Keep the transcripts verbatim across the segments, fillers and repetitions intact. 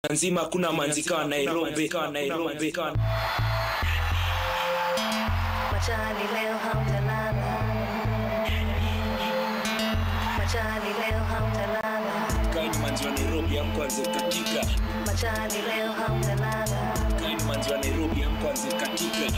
nzima kuna manzika wa Nairobi kwa Nairobi kwa Machali leo hamtalala, Machali leo hamtalala, kaini manzi wa Nairobi amkwanze katika, Machali leo hamtalala, kaini manzi wa Nairobi amkwanze katika,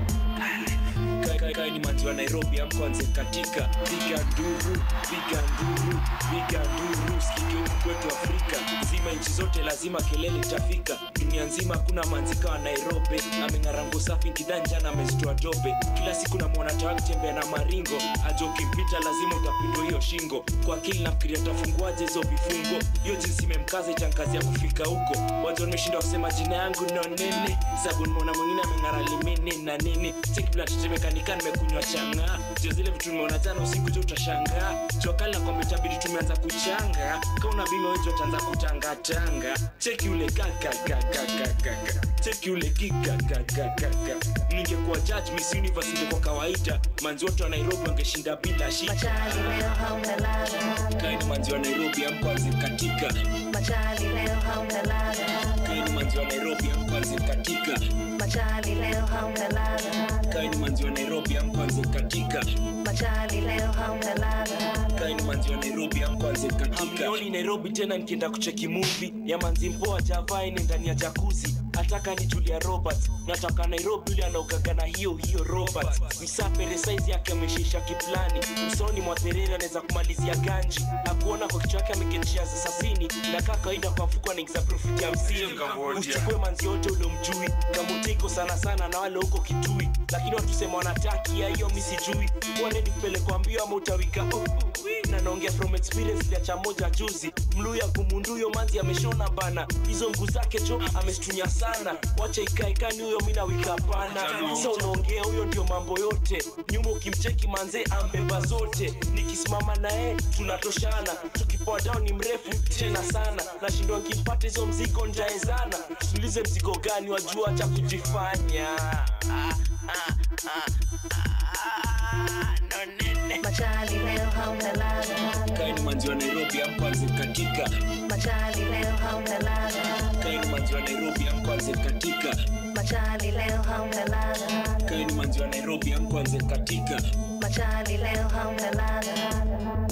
kaini manzi wa Nairobi amkwanze katika. Piga nduru, piga nduru, piga nduru, sikike huku kwetu Afrika nzima, nchi zote lazima kelele itafika. Dunia nzima kuna manzika wa Nairobi, amengarango safi kidanja na amezitoa dope. Kila siku na muona tawa kutembea na maringo, ajo kimpita lazima utapindwa hiyo shingo. Kwa akili nafikiria tafunguaje hizo vifungo, hiyo jinsi memkaza itankazi ya kufika huko. Wazo nimeshinda kusema jina yangu no nene, sababu nimeona mwingine amengara limini na nini. Siki bila tetemeka nika nimekunywa changa, jo zile vitu nimeona jana usiku jo utashangaa. Jua kali na kwamba itabidi tumeanza kuchanga, kauna bima wejo utaanza kutanga tanga. Cheki ule kaka kaka kaka, cheki ule kika kaka kaka. Ningekuwa judge Miss Universe kwa kawaida, manzi wote wa Nairobi wangeshinda bila shida. Machali leo hamtalala, kaini manzi wa Nairobi amkwanze katika, Machali leo hamtalala, kaini manzi wa Nairobi amkwanze katika, Machali leo hamtalala, kaini manzi wa Nairobi amkwanze katika, Machali leo hamtalala, kaini manzi wa Nairobi amkwanze katika. Hamnioni Nairobi tena nikienda kucheki movie ya manzi mpoa Java ine ndani ya jacuzzi. Ataka ni Julia Roberts, nataka Nairobi yule anaogaga na hiyo hiyo Roberts. Msapere size yake ameshisha kiplani, usoni mwa Terera anaweza kumalizia ganji. Hakuona kwa kichwa yake ameketishia za sabini, na kaka ida kwa mfuko anaingiza profit ya hamsini. Usichukue manzi yote ule mjui, kamutiko sana sana na wale huko Kitui. Lakini watu sema wanataki ya hiyo mimi sijui. Wale nipelekwa mbio ama utawika uh, uh, na naongea from experience ya cha moja juzi. Mluya kumunduyo manzi ameshona bana, hizo mguu zake jo amestunya sana. Wacha ikae kani huyo mimi na wika pana. Sasa unaongea huyo ndio mambo yote, nyuma ukimcheki manze ambeba zote. Nikisimama nae tunatoshana, tukipoa down ni mrefu tena sana. Nashindwa nikimpata hizo mzigo njaezana. Tulize mzigo gani wajua cha kujifanya. ah, ah, ah, ah, no nene. Machali leo hamtalala, kaini manzi wa Nairobi amkwanze katika, Machali leo hamtalala, kaini manzi wa Nairobi amkwanze katika, Machali leo hamtalala, kaini manzi wa Nairobi amkwanze katika. Machali leo hamtalala,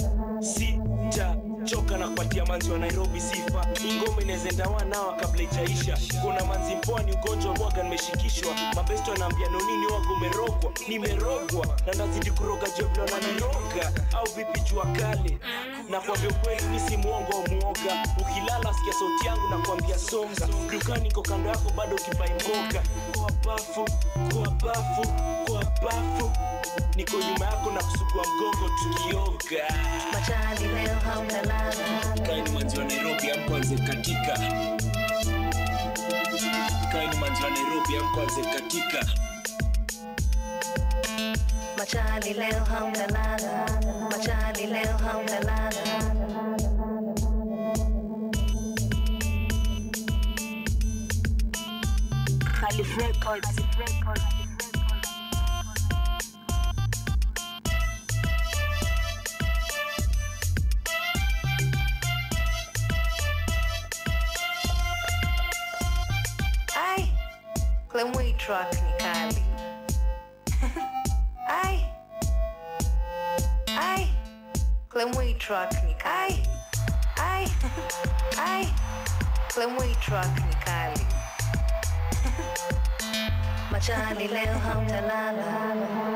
Sita choka na kupatia manzi wa Nairobi sifa. Ingome inezenda wanawa kabla ijaisha. Kuna manzi mpoa ni ugonjwa mwaga nimeshikishwa. Mabesto anaambia nonini wago umerogwa. Nimerogwa na ndazidi kuroga jeblo na niroga. Au vipi jua kale, na kuambia ukweli mimi si muongo au muoga. Ukilala sikia sauti yangu na kuambia songa. Dukani niko kando yako bado kipai mboga. Kwa bafu, kwa bafu, kwa bafu, niko nyuma yako na kusugua mgongo tukioga. Machali leo hamtalala, kaini manzi wa Nairobi amkwanze katika, kaini manzi wa Nairobi amkwanze katika, Machali leo hamtalala, Machali leo hamtalala. Khalif Records. Ai, Clemway track ni kali. Ai, ai, Clemway track ni kali. Ai, ai, Clemway track ni kali. Machali leo hamtalala.